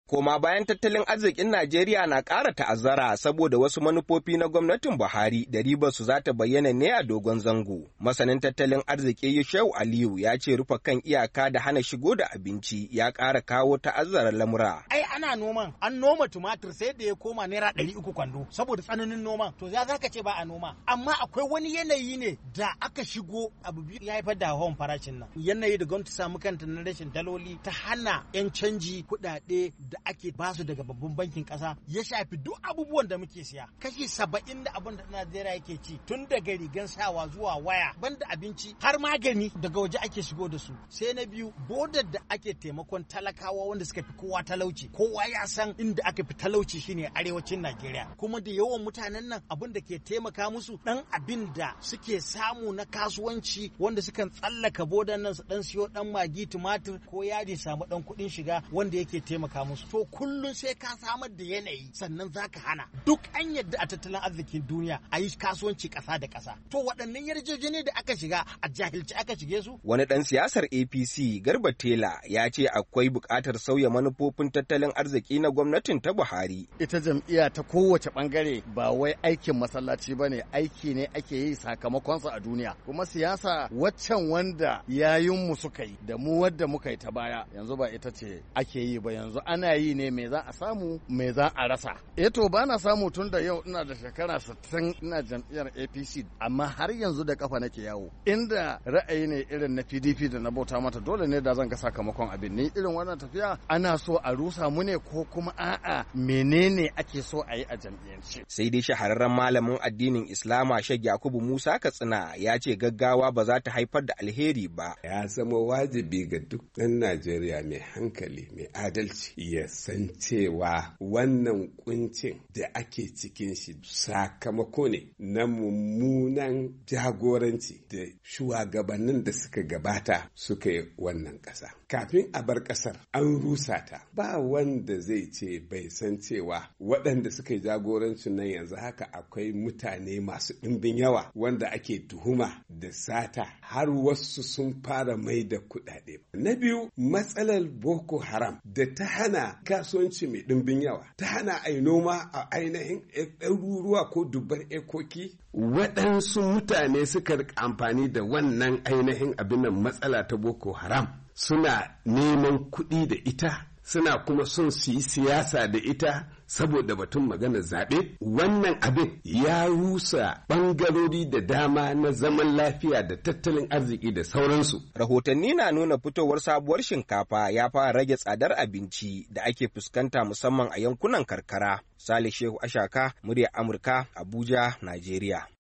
Koma bayan tattalin arzikin Najeriya na ƙara ta'azzara saboda wasu manufofi na gwamnatin Buhari da ribar su za ta bayyana ne a dogon zango. Masanin tattalin arziki Yushau Aliyu ya ce rufe kan iyaka da hana shigo da abinci ya ƙara kawo ta'azzara lamura. Ai ana noman, an noma tumatir sai da ya koma naira 300 kwando saboda tsananin noman. To za ka ce ba a noma, amma akwai wani yanayi ne da aka shigo abu biyu ya haifar da hawan farashin nan. Yanayi da gwamnati samu kanta na rashin daloli ta hana 'yan canji kuɗaɗe da ake basu daga babban bankin ƙasa ya shafi duk abubuwan da muke siya. Kashi 70 da abin da Najeriya yake ci tun daga rigan sawa zuwa waya banda abinci har magani daga waje ake shigo da su. Sai na biyu bodar da ake taimakon talakawa wanda suka fi kowa talauci. Kowa ya san inda aka fi talauci shine arewacin Najeriya. Kuma da yawan mutanen nan abin da ke taimaka musu dan abin da suke samu na kasuwanci wanda sukan tsallaka bodan nan su dan siyo dan magi tumatir ko yadi samu dan kuɗin shiga wanda yake taimaka musu. To kullun sai ka samar da yanayi sannan zaka hana duk an yadda a tattalin arzikin duniya a yi kasuwanci ƙasa da ƙasa. To waɗannan yarjejeniya da aka shiga a jahilci aka shige su. Wani ɗan siyasar APC Garba Tela ya ce akwai buƙatar sauya manufofin tattalin arziki na gwamnatin ta Buhari. Ita jam'iyya ta kowace ɓangare ba wai aikin masallaci ba ne, aiki ne ake yi sakamakonsa a duniya. Kuma siyasa waccan wanda yayinmu suka yi da mu wadda muka yi ta baya yanzu ba ita ce ake yi ba, yanzu ana yi ne me za a samu me za a rasa. To ba na samu tun da yau ina da shekara 60 ina jam'iyyar APC amma har yanzu da kafa nake yawo. Inda ra'ayi ne irin na PDP da na bauta mata dole ne da zan ga sakamakon abin. Ni irin wannan tafiya ana so a rusa mu ne ko kuma a'a menene ake so a yi a jam'iyyance. Sai dai shahararren malamin addinin Islama Sheikh Yakubu Musa Katsina ya ce gaggawa ba za ta haifar da alheri ba. Ya zama wajibi ga duk ɗan Najeriya mai hankali mai adalci ya san cewa wannan kuncin da ake cikin shi sakamako ne na mummunan jagoranci da shugabannin da suka gabata suka yi wannan ƙasa. Kafin a bar ƙasar an rusa ta, ba wanda zai ce bai san cewa waɗanda suka yi jagorancin nan yanzu haka akwai mutane masu ɗimbin yawa wanda ake tuhuma da sata har wasu sun fara mai da kuɗaɗe. Na biyu, matsalar Boko Haram da ta hana kasuwanci mai ɗimbin yawa, ta hana a noma a ainihin ɗaruruwa ko dubban ekoki. Waɗansu mutane suka amfani da wannan ainihin abin nan matsala ta Boko Haram suna neman kuɗi da ita, suna kuma son su yi siyasa da ita saboda batun maganar zaɓe. Wannan abin ya rusa ɓangarori da dama na zaman lafiya da tattalin arziki da sauransu. Rahotanni na nuna fitowar sabuwar shinkafa ya fara rage tsadar abinci da ake fuskanta musamman a yankunan karkara. Salih Shehu Ashaka, muryar Amurka, Abuja, Najeriya.